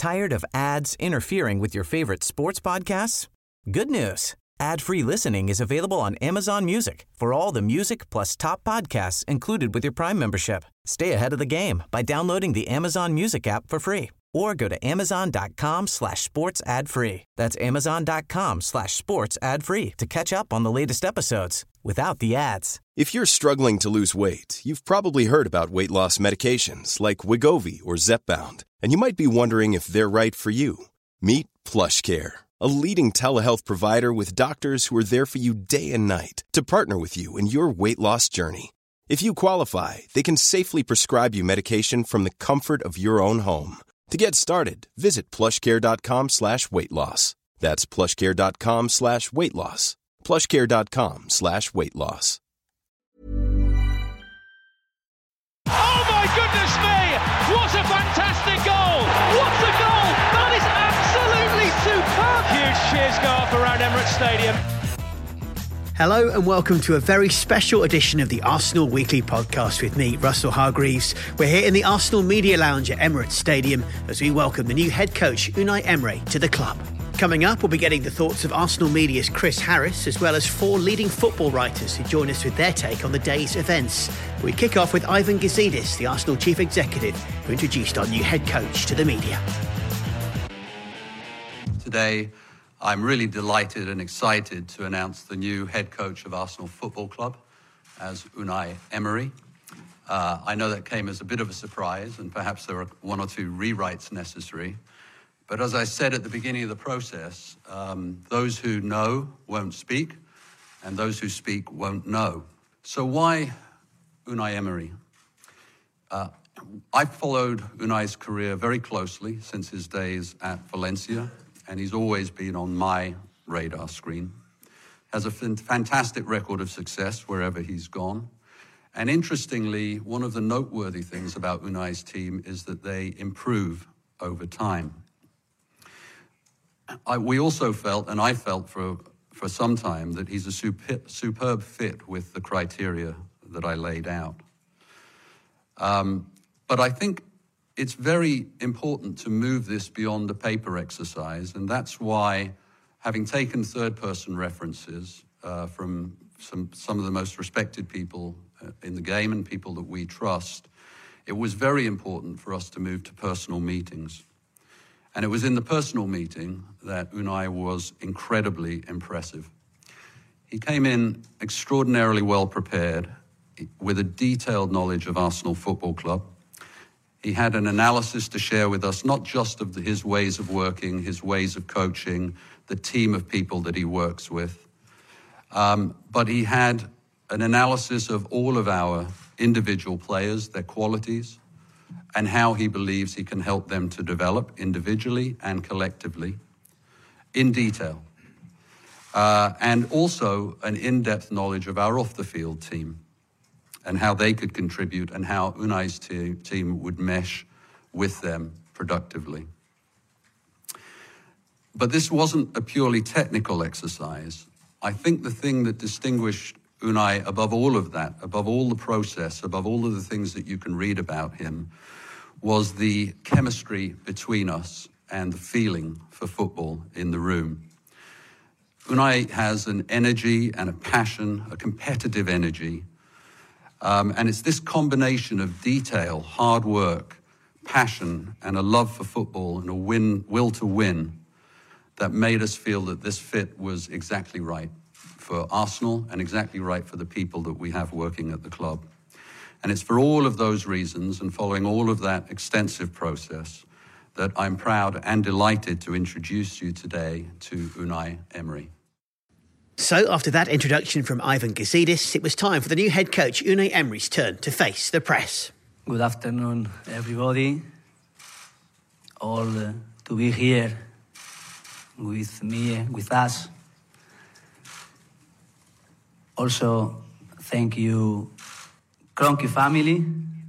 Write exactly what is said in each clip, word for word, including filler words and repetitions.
Tired of ads interfering with your favorite sports podcasts? Good news. Ad-free listening is available on Amazon Music for all the music plus top podcasts included with your Prime membership. Stay ahead of the game by downloading the Amazon Music app for free or go to amazon.com slash sports ad free. That's amazon.com slash sports ad free to catch up on the latest episodes without the ads. If you're struggling to lose weight, you've probably heard about weight loss medications like Wegovy or Zepbound, and you might be wondering if they're right for you. Meet PlushCare, a leading telehealth provider with doctors who are there for you day and night to partner with you in your weight loss journey. If you qualify, they can safely prescribe you medication from the comfort of your own home. To get started, visit plushcare.com slash weight loss. That's plushcare.com slash weight loss. plushcare.com slash weight loss. Oh my goodness me! What a fantastic goal! What a goal! That is absolutely superb! Huge cheers go up around Emirates Stadium. Hello and welcome to a very special edition of the Arsenal Weekly Podcast with me, Russell Hargreaves. We're here in the Arsenal Media Lounge at Emirates Stadium as we welcome the new head coach Unai Emery to the club. Coming up, we'll be getting the thoughts of Arsenal Media's Chris Harris, as well as four leading football writers who join us with their take on the day's events. We kick off with Ivan Gazidis, the Arsenal chief executive, who introduced our new head coach to the media. Today, I'm really delighted and excited to announce the new head coach of Arsenal Football Club as Unai Emery. Uh, I know that came as a bit of a surprise, and perhaps there are one or two rewrites necessary. But as I said at the beginning of the process, um, those who know won't speak, and those who speak won't know. So why Unai Emery? Uh, I've followed Unai's career very closely since his days at Valencia, and he's always been on my radar screen. Has a f- fantastic record of success wherever he's gone. And interestingly, one of the noteworthy things about Unai's team is that they improve over time. I, we also felt, and I felt for, for some time, that he's a super, superb fit with the criteria that I laid out. Um, but I think it's very important to move this beyond the paper exercise, and that's why, having taken third-person references uh, from some, some of the most respected people uh, in the game and people that we trust, it was very important for us to move to personal meetings. And it was in the personal meeting that Unai was incredibly impressive. He came in extraordinarily well prepared, with a detailed knowledge of Arsenal Football Club. He had an analysis to share with us, not just of the, his ways of working, his ways of coaching, the team of people that he works with, um, but he had an analysis of all of our individual players, their qualities, and how he believes he can help them to develop individually and collectively in detail. Uh, and also an in-depth knowledge of our off-the-field team and how they could contribute and how Unai's te- team would mesh with them productively. But this wasn't a purely technical exercise. I think the thing that distinguished Unai above all of that, above all the process, above all of the things that you can read about him, was the chemistry between us and the feeling for football in the room. Unai has an energy and a passion, a competitive energy, um, and it's this combination of detail, hard work, passion, and a love for football and a win, will to win that made us feel that this fit was exactly right for Arsenal and exactly right for the people that we have working at the club. And it's for all of those reasons and following all of that extensive process that I'm proud and delighted to introduce you today to Unai Emery. So after that introduction from Ivan Gazidis, it was time for the new head coach Unai Emery's turn to face the press. Good afternoon, everybody. All uh, to be here with me, with us. Also, thank you, Kroenke family.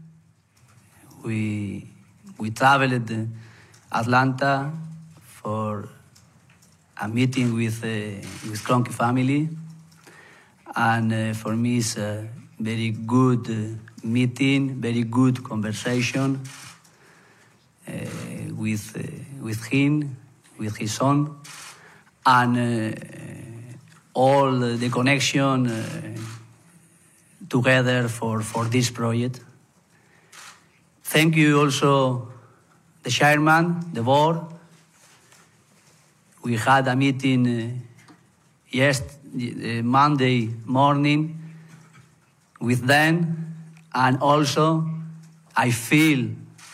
We we traveled to Atlanta for a meeting with uh, with Kroenke family, and uh, for me it's a very good uh, meeting, very good conversation uh, with uh, with him, with his son, and uh, all the connection uh, together for, for this project. Thank you also the chairman, the board. We had a meeting uh, yesterday, uh, Monday morning with them, and also I feel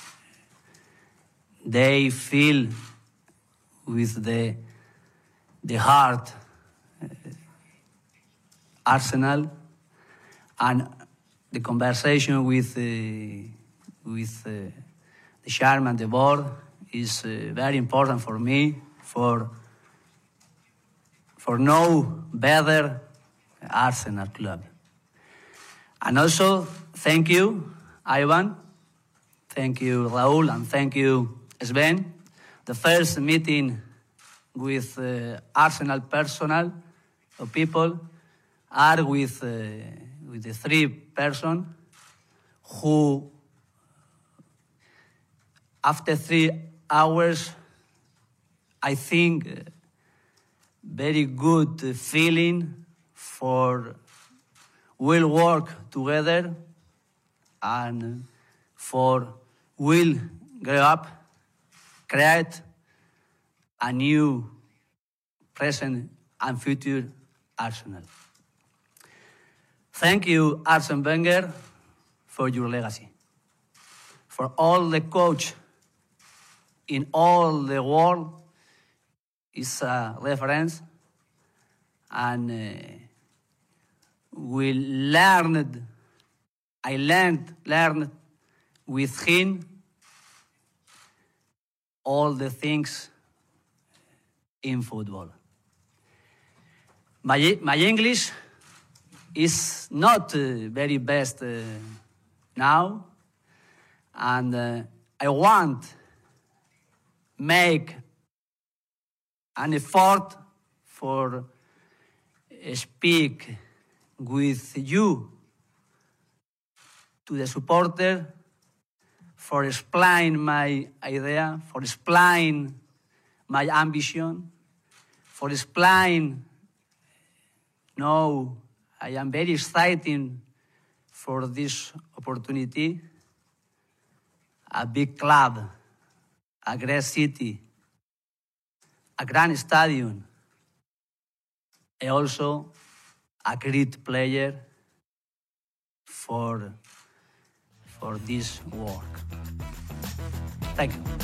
they feel with the the heart uh, Arsenal, and the conversation with uh, with uh, the chairman, the board, is uh, very important for me for for know better Arsenal club. And also thank you, Ivan, thank you, Raúl, and thank you, Sven. The first meeting with uh, Arsenal personnel or people are with uh, with the three person who, after three hours, I think, uh, very good uh, feeling for will work together and for will grow up, create a new present and future Arsenal. Thank you, Arsene Wenger, for your legacy. For all the coach in all the world is a reference, and uh, we learned, I learned, learned with him all the things in football. My, my English is not uh, very best uh, now, and uh, I want make an effort for uh, speak with you to the supporter, for explain my idea, for explain my ambition, for explain, no, I am very excited for this opportunity. A big club, a great city, a grand stadium, and also a great player for, for this work. Thank you.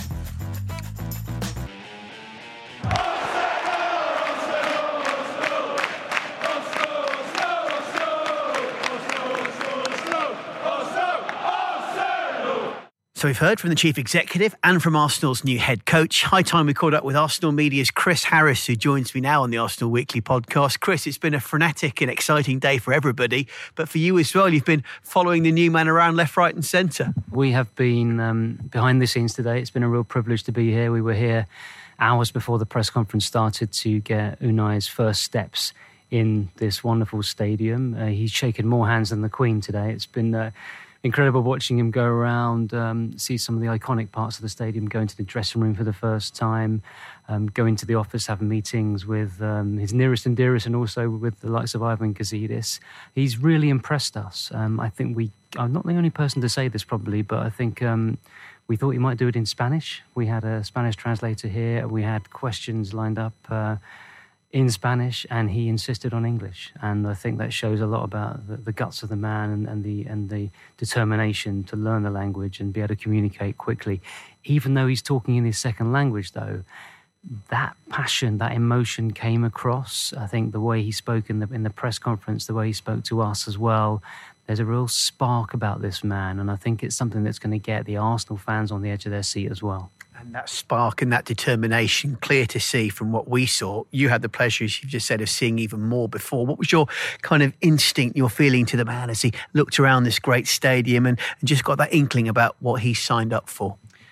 So we've heard from the chief executive and from Arsenal's new head coach. High time we caught up with Arsenal Media's Chris Harris, who joins me now on the Arsenal Weekly podcast. Chris, it's been a frenetic and exciting day for everybody, but for you as well. You've been following the new man around left, right and centre. We have been um, behind the scenes today. It's been a real privilege to be here. We were here hours before the press conference started to get Unai's first steps in this wonderful stadium. Uh, he's shaken more hands than the Queen today. It's been Uh, incredible watching him go around, um, see some of the iconic parts of the stadium, go into the dressing room for the first time, um, go into the office, have meetings with um, his nearest and dearest, and also with the likes of Ivan Gazidis. He's really impressed us. Um, I think we, I'm not the only person to say this probably, but I think um, we thought he might do it in Spanish. We had a Spanish translator here. We had questions lined up uh, in Spanish, and he insisted on English. And I think that shows a lot about the, the guts of the man and, and the and the determination to learn the language and be able to communicate quickly. Even though he's talking in his second language, though, that passion, that emotion came across. I think the way he spoke in the in the press conference, the way he spoke to us as well, there's a real spark about this man, and I think it's something that's going to get the Arsenal fans on the edge of their seat as well. And that spark and that determination, clear to see from what we saw. You had the pleasure, as you've just said, of seeing even more before. What was your kind of instinct, your feeling to the man as he looked around this great stadium and, and just got that inkling about what he signed up for?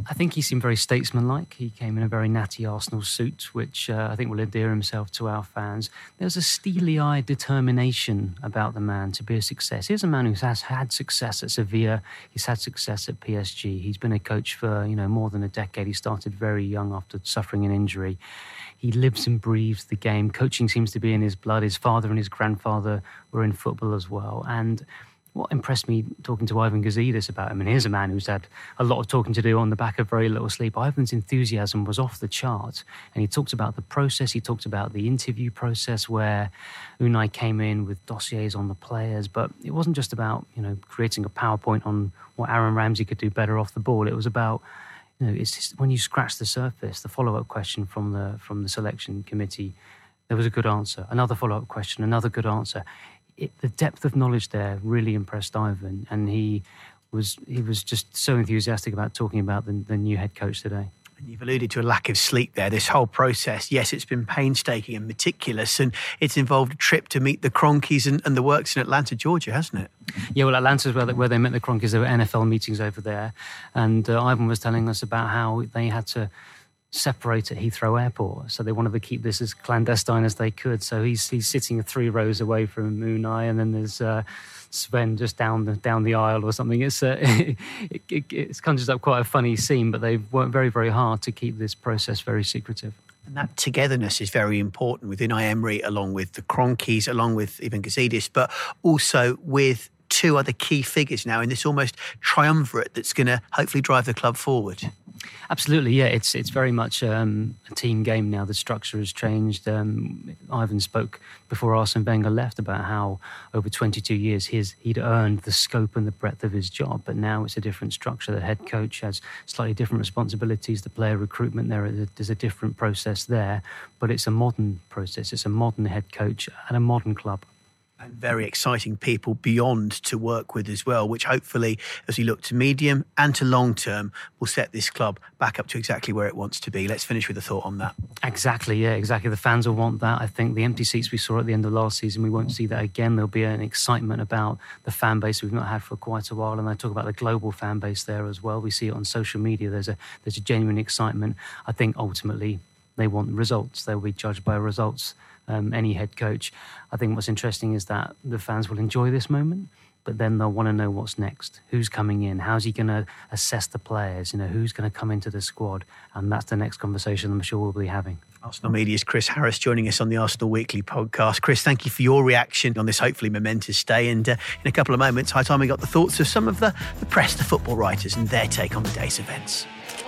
I think he seemed very statesmanlike. He came in a very natty Arsenal suit, which uh, I think will endear himself to our fans. There's a steely-eyed determination about the man to be a success. Here's a man who has had success at Sevilla. He's had success at P S G. He's been a coach for, you know, more than a decade. He started very young after suffering an injury. He lives and breathes the game. Coaching seems to be in his blood. His father and his grandfather were in football as well. And what impressed me talking to Ivan Gazidis about him, and here's a man who's had a lot of talking to do on the back of very little sleep. Ivan's enthusiasm was off the chart, and he talked about the process. He talked about the interview process where Unai came in with dossiers on the players, but it wasn't just about, you know, creating a PowerPoint on what Aaron Ramsey could do better off the ball. It was about, you know, it's just when you scratch the surface, the follow-up question from the from the selection committee, there was a good answer. Another follow-up question, another good answer. It, the depth of knowledge there really impressed Ivan, and he was he was just so enthusiastic about talking about the, the new head coach today. And you've alluded to a lack of sleep there. This whole process, yes, it's been painstaking and meticulous, and it's involved a trip to meet the Cronkies and, and the works in Atlanta, Georgia, hasn't it? Yeah, well, Atlanta's where they, where they met the Cronkies. There were N F L meetings over there, and uh, Ivan was telling us about how they had to separate at Heathrow Airport, so they wanted to keep this as clandestine as they could. So he's he's sitting three rows away from Unai, and then there's uh, Sven just down the down the aisle or something. It's uh, it, it, it conjures up quite a funny scene, but they've worked very very hard to keep this process very secretive. And that togetherness is very important with Unai Emery, along with the Cronkies, along with Ivan Gazidis, but also with two other key figures now in this almost triumvirate that's going to hopefully drive the club forward. Absolutely, yeah. It's it's very much um, a team game now. The structure has changed. Um, Ivan spoke before Arsene Wenger left about how over twenty-two years his, he'd earned the scope and the breadth of his job, but now it's a different structure. The head coach has slightly different responsibilities. The player recruitment, there is a, there's a different process there, but it's a modern process. It's a modern head coach and a modern club. And very exciting people beyond to work with as well, which hopefully, as we look to medium and to long term, will set this club back up to exactly where it wants to be. Let's finish with a thought on that. Exactly, yeah, exactly. The fans will want that. I think the empty seats we saw at the end of last season, we won't see that again. There'll be an excitement about the fan base we've not had for quite a while. And I talk about the global fan base there as well. We see it on social media. There's a there's a genuine excitement. I think ultimately they want results. They'll be judged by results. Um, any head coach. I think what's interesting is that the fans will enjoy this moment, but then they'll want to know what's next. Who's coming in? How's he going to assess the players? You know, who's going to come into the squad? And that's the next conversation I'm sure we'll be having. Arsenal Media's Chris Harris joining us on the Arsenal Weekly podcast. Chris, thank you for your reaction on this hopefully momentous day. And uh, in a couple of moments, high time we got the thoughts of some of the, the press, the football writers, and their take on the day's events.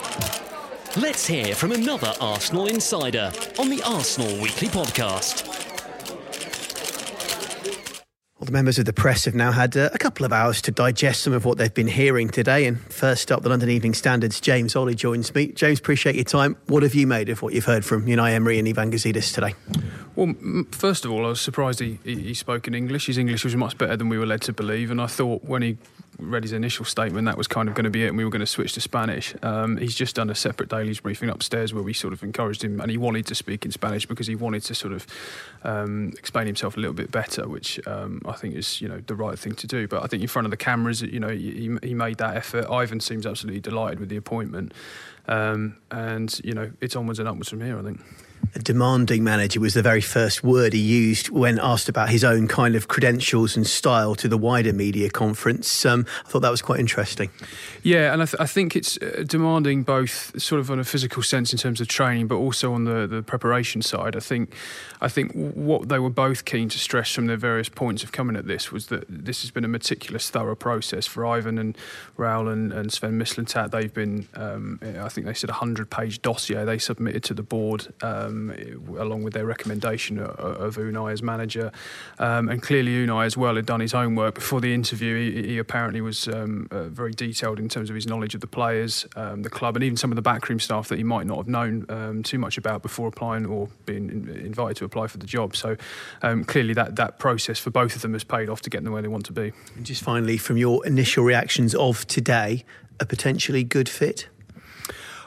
Let's hear from another Arsenal insider on the Arsenal Weekly podcast. Well, the members of the press have now had uh, a couple of hours to digest some of what they've been hearing today. And first up, the London Evening Standard's James Olley joins me. James, appreciate your time. What have you made of what you've heard from Unai Emery and Ivan Gazidis today? Well, first of all, I was surprised he, he, he spoke in English. His English was much better than we were led to believe, and I thought when he read his initial statement that was kind of going to be it and we were going to switch to Spanish. Um, he's just done a separate dailies briefing upstairs where we sort of encouraged him, and he wanted to speak in Spanish because he wanted to sort of um, explain himself a little bit better, which um, I think is, you know, the right thing to do. But I think in front of the cameras, you know, he, he made that effort. Ivan seems absolutely delighted with the appointment, um, and you know, it's onwards and upwards from here, I think. A demanding manager was the very first word he used when asked about his own kind of credentials and style to the wider media conference. Um, I thought that was quite interesting. Yeah, and I, th- I think it's uh, demanding both sort of on a physical sense in terms of training, but also on the, the preparation side. I think I think what they were both keen to stress from their various points of coming at this was that this has been a meticulous, thorough process for Ivan and Raul and, and Sven Mislintat. They've been, um, I think they said a hundred-page dossier they submitted to the board, um, along with their recommendation of, of Unai as manager. Um, and clearly Unai as well had done his homework before the interview. He, he apparently was um, uh, very detailed in terms of his knowledge of the players, um, the club, and even some of the backroom staff that he might not have known um, too much about before applying or being in, invited to apply for the job. So um, clearly that, that process for both of them has paid off to get them where they want to be. And just finally, from your initial reactions of today, a potentially good fit?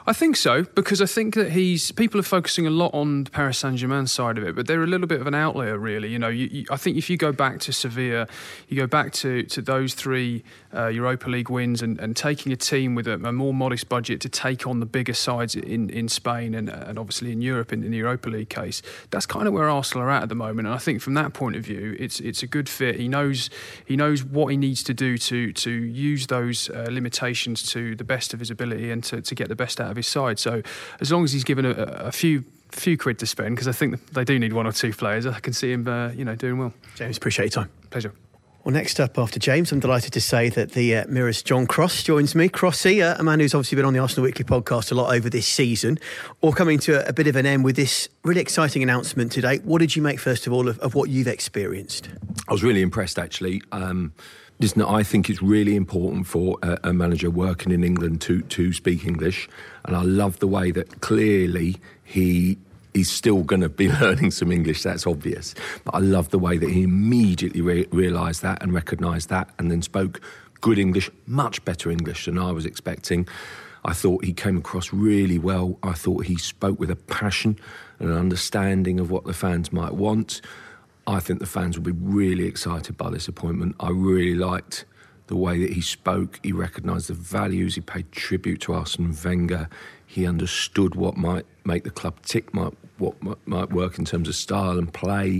I think so, because I think that he's people are focusing a lot on the Paris Saint-Germain side of it, but they're a little bit of an outlier, really. You know, you, you, I think if you go back to Sevilla, you go back to, to those three uh, Europa League wins and, and taking a team with a, a more modest budget to take on the bigger sides in, in Spain and, and obviously in Europe in, in the Europa League case, that's kind of where Arsenal are at at the moment. And I think from that point of view, it's it's a good fit. He knows he knows what he needs to do to to use those uh, limitations to the best of his ability and to, to get the best out of his side. So as long as he's given a, a few few quid to spend, because I think they do need one or two players, I can see him uh, you know doing well. James, appreciate your time. Pleasure. Well, next up after James, I'm delighted to say that the uh, Mirror's John Cross joins me. Crossy, uh, a man who's obviously been on the Arsenal Weekly podcast a lot over this season, or coming to a, a bit of an end with this really exciting announcement today. What did you make, first of all, of, of what you've experienced? I was really impressed, actually. Um, listen, I think it's really important for a, a manager working in England to, to speak English, and I love the way that clearly he... He's still going to be learning some English, that's obvious. But I love the way that he immediately re- realised that and recognised that and then spoke good English, much better English than I was expecting. I thought he came across really well. I thought he spoke with a passion and an understanding of what the fans might want. I think the fans will be really excited by this appointment. I really liked the way that he spoke. He recognised the values. He paid tribute to Arsene Wenger. He understood what might make the club tick, might, what might, might work in terms of style and play.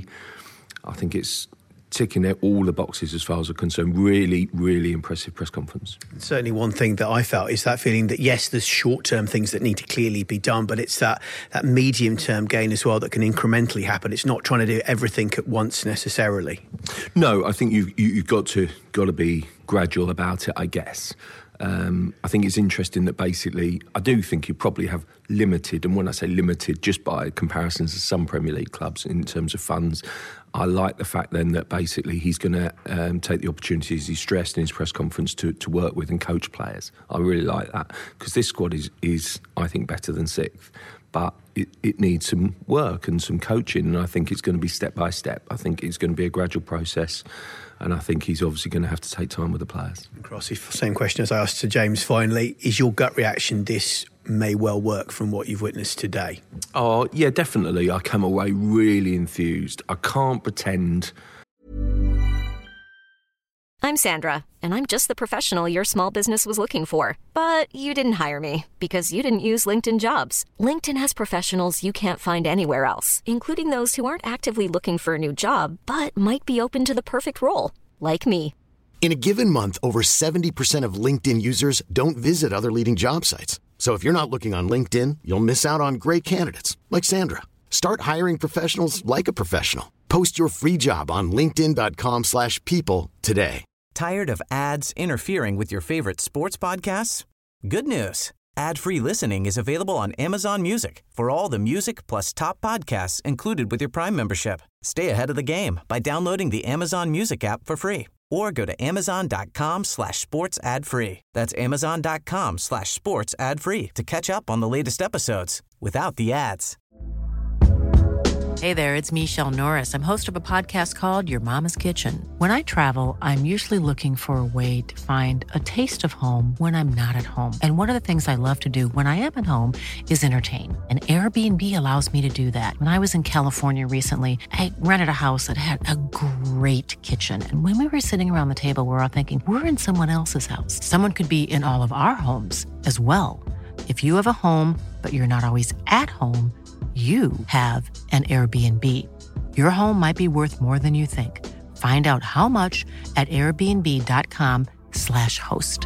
I think it's ticking out all the boxes as far as I'm concerned. Really, really impressive press conference. Certainly one thing that I felt is that feeling that, yes, there's short-term things that need to clearly be done, but it's that, that medium-term gain as well that can incrementally happen. It's not trying to do everything at once necessarily. No, I think you've, you, you've got to got to be gradual about it, I guess. Um, I think it's interesting that basically, I do think you probably have limited, and when I say limited, just by comparisons to some Premier League clubs in terms of funds. I like the fact then that basically he's going to um, take the opportunities he stressed in his press conference to, to work with and coach players. I really like that, because this squad is, is, I think, better than sixth. But it, it needs some work and some coaching, and I think it's going to be step by step. I think it's going to be a gradual process, and I think he's obviously going to have to take time with the players. Crossy, same question as I asked to James finally. Is your gut reaction this may well work from what you've witnessed today? Oh, yeah, definitely. I came away really enthused. I can't pretend... I'm Sandra, and I'm just the professional your small business was looking for. But you didn't hire me because you didn't use LinkedIn Jobs. LinkedIn has professionals you can't find anywhere else, including those who aren't actively looking for a new job, but might be open to the perfect role, like me. In a given month, over seventy percent of LinkedIn users don't visit other leading job sites. So if you're not looking on LinkedIn, you'll miss out on great candidates, like Sandra. Start hiring professionals like a professional. Post your free job on linkedin.com slash people today. Tired of ads interfering with your favorite sports podcasts? Good news. Ad-free listening is available on Amazon Music for all the music plus top podcasts included with your Prime membership. Stay ahead of the game by downloading the Amazon Music app for free or go to amazon.com slash sports ad free. That's amazon.com slash sports ad free to catch up on the latest episodes without the ads. Hey there, it's Michelle Norris. I'm host of a podcast called Your Mama's Kitchen. When I travel, I'm usually looking for a way to find a taste of home when I'm not at home. And one of the things I love to do when I am at home is entertain. And Airbnb allows me to do that. When I was in California recently, I rented a house that had a great kitchen. And when we were sitting around the table, we were all thinking, we're in someone else's house. Someone could be in all of our homes as well. If you have a home, but you're not always at home, you have an Airbnb. Your home might be worth more than you think. Find out how much at airbnb.com slash host.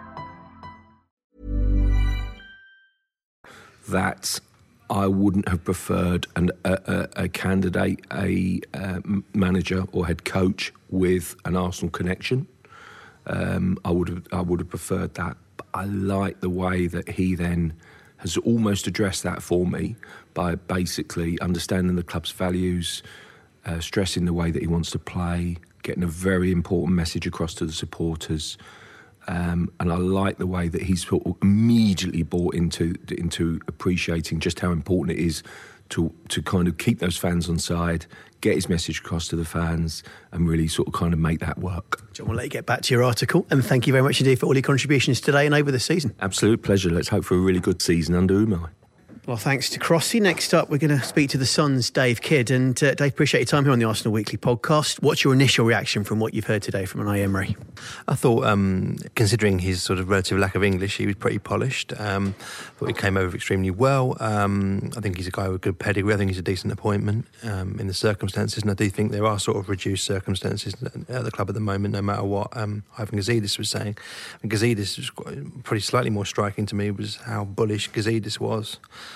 That I wouldn't have preferred an, a, a, a candidate, a uh, manager or head coach with an Arsenal connection. Um, I would have, I would have preferred that. But I like the way that he then has almost addressed that for me by basically understanding the club's values, uh, stressing the way that he wants to play, getting a very important message across to the supporters. Um, and I like the way that he's sort of immediately bought into into appreciating just how important it is to to kind of keep those fans on side, get his message across to the fans, and really sort of kind of make that work. John, we'll let you get back to your article, and thank you very much indeed for all your contributions today and over the season. Absolute pleasure. Let's hope for a really good season under Unai. Well, thanks to Crossy. Next up, we're going to speak to the Sun's Dave Kidd. And uh, Dave, appreciate your time here on the Arsenal Weekly podcast. What's your initial reaction from what you've heard today from Unai Emery? I thought, um, considering his sort of relative lack of English, he was pretty polished. Um, thought he came over extremely well. Um, I think he's a guy with good pedigree. I think he's a decent appointment um, in the circumstances. And I do think there are sort of reduced circumstances at the club at the moment, no matter what um, Ivan Gazidis was saying. And Gazidis was quite, pretty slightly more striking to me was how bullish Gazidis was.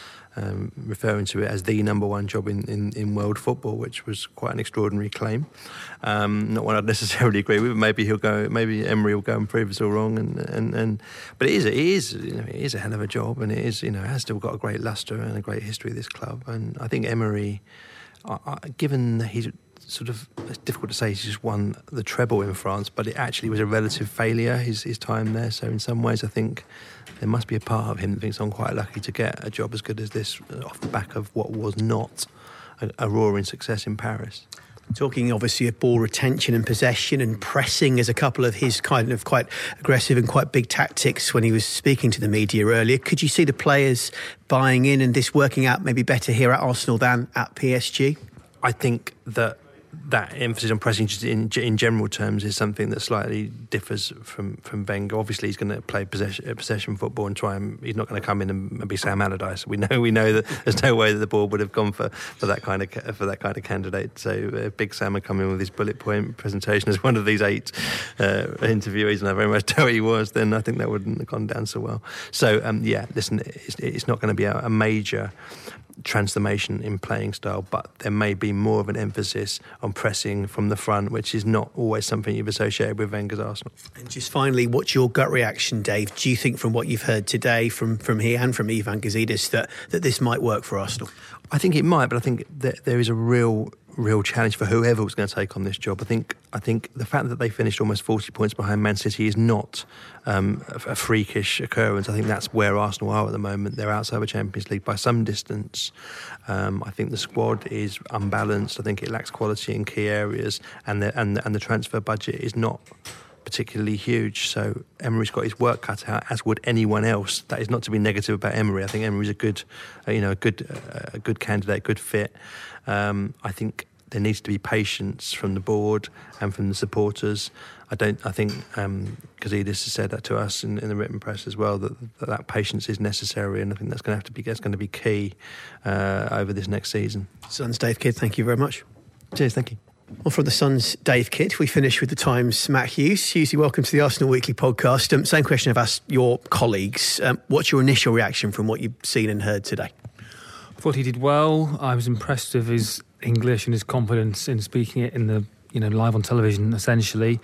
Um, referring to it as the number one job in, in, in world football, which was quite an extraordinary claim. Um, not one I'd necessarily agree with. Maybe he'll go. Maybe Emery will go and prove us all wrong. And, and, and but it is it is you know, it is a hell of a job, and it is you know it has still got a great lustre and a great history of this club. And I think Emery, uh, uh, given that he's sort of, it's difficult to say he's just won the treble in France, but it actually was a relative failure, his, his time there. So in some ways I think there must be a part of him that thinks I'm quite lucky to get a job as good as this off the back of what was not a, a roaring success in Paris. Talking obviously of ball retention and possession and pressing as a couple of his kind of quite aggressive and quite big tactics when he was speaking to the media earlier. Could you see the players buying in and this working out maybe better here at Arsenal than at P S G? I think that that emphasis on pressing just in, in general terms is something that slightly differs from, from Wenger. Obviously he's going to play possession, possession football and try and he's not going to come in and, and be Sam Allardyce. We know we know that there's no way that the board would have gone for, for that kind of for that kind of candidate. So uh, Big Sam would come in with his bullet point presentation as one of these eight uh, interviewees, and I very much doubt he was, then I think that wouldn't have gone down so well. So um, yeah, listen, it's, it's not going to be a, a major transformation in playing style, but there may be more of an emphasis on pressing from the front, which is not always something you've associated with Wenger's Arsenal. And just finally, what's your gut reaction, Dave? Do you think from what you've heard today from, from here and from Ivan Gazidis that, that this might work for Arsenal? I think it might, but I think that there is a real real challenge for whoever was going to take on this job. I think I think the fact that they finished almost forty points behind Man City is not um, a, a freakish occurrence. I think that's where Arsenal are at the moment. They're outside the Champions League by some distance. Um, I think the squad is unbalanced. I think it lacks quality in key areas, and the and the, and the transfer budget is not particularly huge. So Emery's got his work cut out, as would anyone else. That is not to be negative about Emery. I think Emery's a good, uh, you know, a good, uh, a good candidate, good fit. Um, I think there needs to be patience from the board and from the supporters. I don't. I think um, Gazidis has said that to us in, in the written press as well, that, that that patience is necessary, and I think that's going to have to be that's going to be key uh, over this next season. Sun's Dave Kidd, thank you very much. Cheers, thank you. Well, from the Sun's Dave Kidd, we finish with the Times' Matt Hughes. Hughesy, welcome to the Arsenal Weekly podcast. Um, same question I've asked your colleagues. Um, what's your initial reaction from what you've seen and heard today? I thought he did well. I was impressed with his English and his confidence in speaking it in the, you know, live on television, essentially.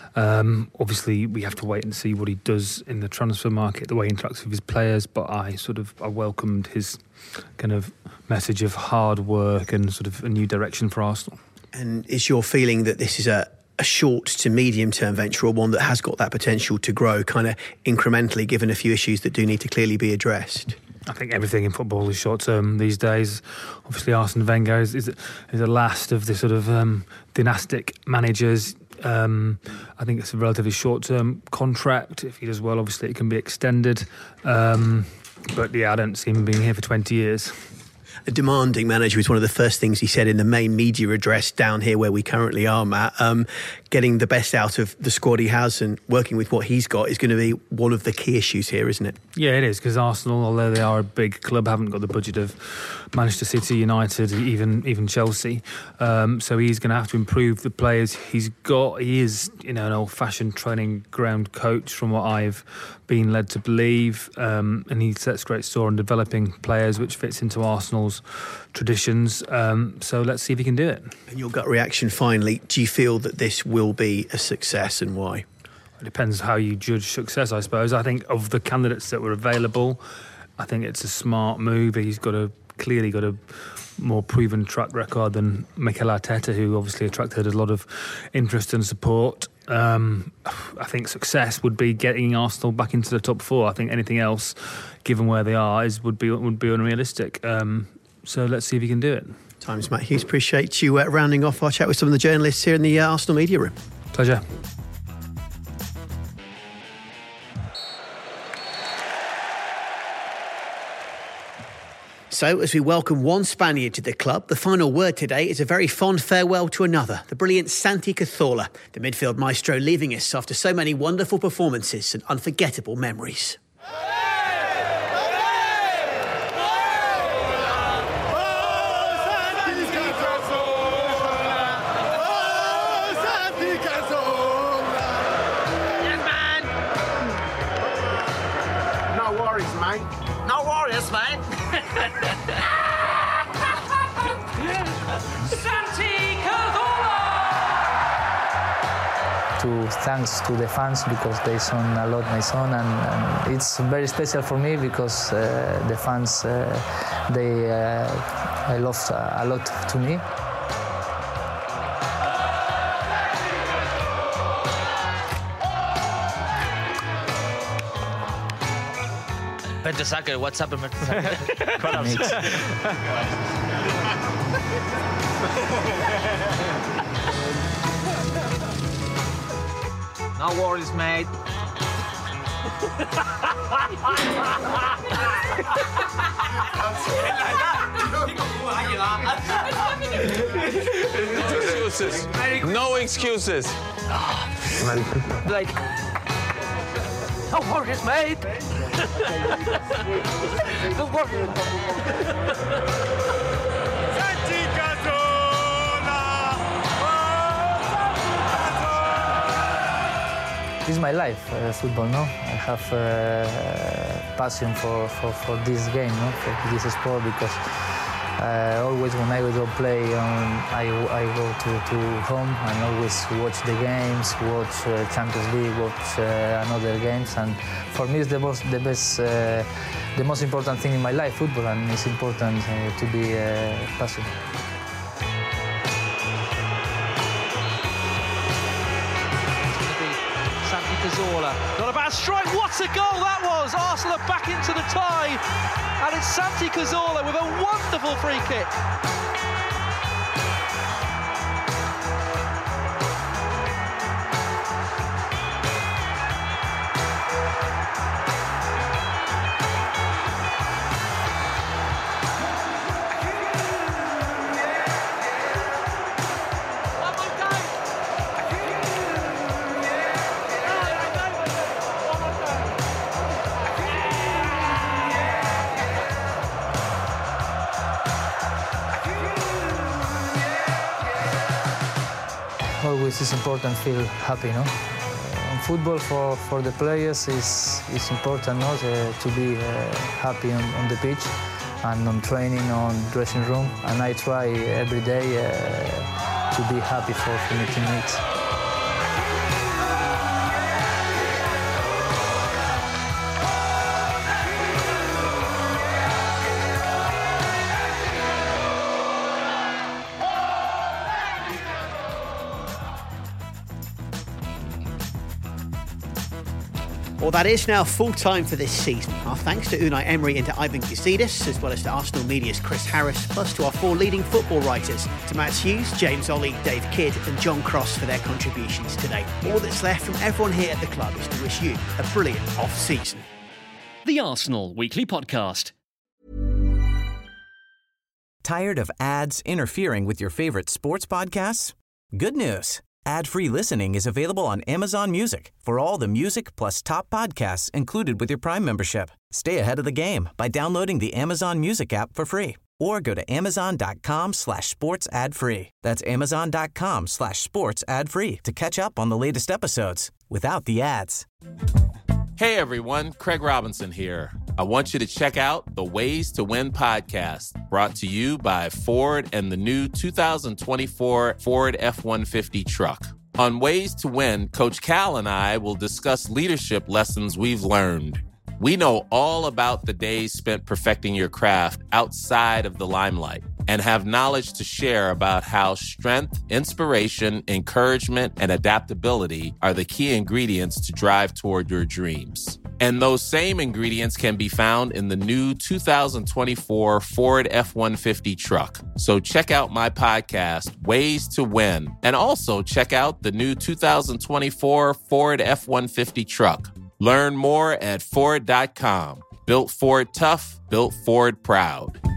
Um, obviously, we have to wait and see what he does in the transfer market, the way he interacts with his players. But I sort of I welcomed his kind of message of hard work and sort of a new direction for Arsenal. And is your feeling that this is a, a short to medium term venture, or one that has got that potential to grow kind of incrementally, given a few issues that do need to clearly be addressed? I think everything in football is short term these days. Obviously, Arsene Wenger is is, is the last of the sort of um, dynastic managers. Um, I think it's a relatively short term contract. If he does well, obviously it can be extended. Um, but yeah, I don't see him being here for twenty years. A demanding manager was one of the first things he said in the main media address down here where we currently are, Matt. Um, getting the best out of the squad he has and working with what he's got is going to be one of the key issues here, isn't it? Yeah, it is, because Arsenal, although they are a big club, haven't got the budget of Manchester City, United, even even Chelsea. Um, so he's going to have to improve the players he's got. He is, you know, an old-fashioned training ground coach, from what I've been led to believe, um, and he sets great store on developing players, which fits into Arsenal's traditions. Um, so let's see if he can do it. And your gut reaction finally, do you feel that this will be a success, and why? It depends how you judge success, I suppose. I think of the candidates that were available, I think it's a smart move. He's got a clearly got a more proven track record than Mikel Arteta, who obviously attracted a lot of interest and support. Um, I think success would be getting Arsenal back into the top four. I think anything else, given where they are, is would be would be unrealistic. Um, So let's see if he can do it. Times, Matt Hughes. Appreciate you uh, rounding off our chat with some of the journalists here in the uh, Arsenal media room. Pleasure. So, as we welcome one Spaniard to the club, the final word today is a very fond farewell to another, the brilliant Santi Cazorla, the midfield maestro leaving us after so many wonderful performances and unforgettable memories. No worries, mate. No worries, mate. Santi Cazorla! To thanks to the fans because they son a lot my son, and, and it's very special for me because uh, the fans uh, they uh, I love a lot to me. Mertesacker, what's up, Mertesacker? No worries, mate. Excuses. No excuses. Like, no worries, mate. No worries. Santi Cazorla. This is my life, uh, football, no? I have uh, passion for, for, for this game, no? For this sport, because uh, always when I go play, um, I, I go to, to home and always watch the games, watch uh, Champions League, watch uh, another games, and for me it's the most, the best, uh, the most important thing in my life, football, and it's important uh, to be uh, passionate. Cazorla. Not a bad strike. What a goal that was! Arsenal are back into the tie. And it's Santi Cazorla with a wonderful free kick. Always it's important to feel happy, no? Uh, football for, for the players is, is important, no? Uh, to be uh, happy on, on the pitch and on training, on dressing room. And I try every day uh, to be happy for, for my teammates. Well, that is now full-time for this season. Our thanks to Unai Emery and to Ivan Gazidis, as well as to Arsenal Media's Chris Harris, plus to our four leading football writers, to Matt Hughes, James Ollie, Dave Kidd and John Cross for their contributions today. All that's left from everyone here at the club is to wish you a brilliant off-season. The Arsenal Weekly Podcast. Tired of ads interfering with your favourite sports podcasts? Good news. Ad-free listening is available on Amazon Music for all the music plus top podcasts included with your Prime membership. Stay ahead of the game by downloading the Amazon Music app for free or go to amazon.com slash sports ad free. That's amazon.com slash sports ad free to catch up on the latest episodes without the ads. Hey everyone, Craig Robinson here. I want you to check out the Ways to Win podcast, brought to you by Ford and the new two thousand twenty-four Ford F one fifty truck. On Ways to Win, Coach Cal and I will discuss leadership lessons we've learned. We know all about the days spent perfecting your craft outside of the limelight and have knowledge to share about how strength, inspiration, encouragement, and adaptability are the key ingredients to drive toward your dreams. And those same ingredients can be found in the new two thousand twenty-four Ford F one fifty truck. So check out my podcast, Ways to Win, and also check out the new two thousand twenty-four Ford F one fifty truck. Learn more at Ford dot com. Built Ford tough, built Ford proud.